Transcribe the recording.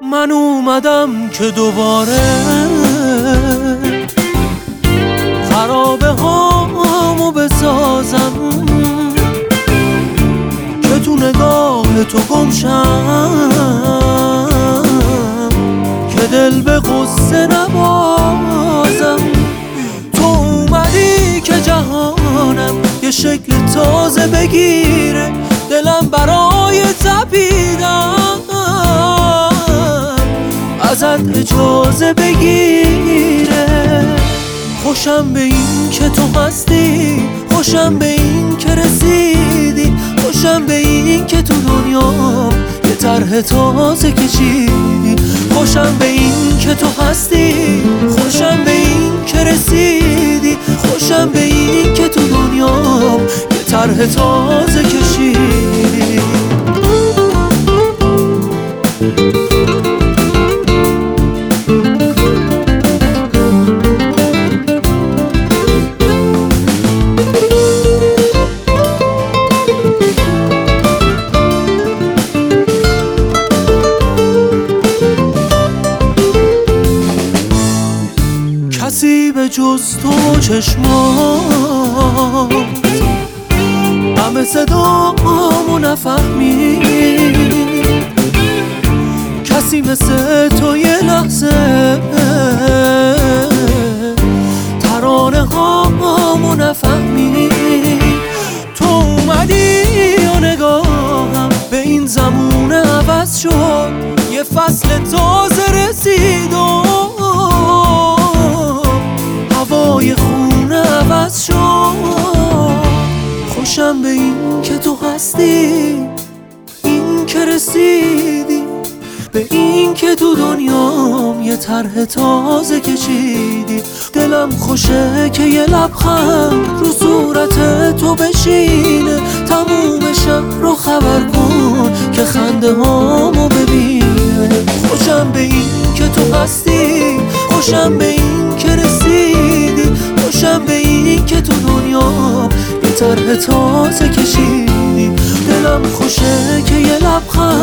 من اومدم که دوباره خرابه هامو بسازم، که تو نگاه تو گمشم، که دل به غصه نبازم. تو اومدی که جهانم یه شکل تازه بگیره، دلم برای تپیدن ازت اجازه بگیره. خوشم به این که تو هستی، خوشم به این که رسیدی، خوشم به این که تو دنیا یه طرح تازه کشیدی. خوشم به این که تو هستی، خوشم به این که رسیدی، خوشم به این که تو دنیا یه طرح تازه کشیدی. کسی به جز تو چشمات همه صدامو نفهمید، کسی مثل تو یه لحظه ترانه هامو نفهمید. تو اومدی و نگاهم به این زمونه عوض شد، یه فصل تازه رسید و هوای خونه عوض شد. خوشم به این که تو هستی، این که رسیدی، به این که تو دنیام یه طرح تازه کشیدی. دلم خوشه که یه لبخند رو صورت تو بشینه، تموم شهر رو خبر کن که خنده هامو ببینه. خوشم به این که تو هستی، خوشم به این که رسیدی، خوشم به این که تو دنیا یه طرح تازه کشیدی. دلم خوشه که یه لبخند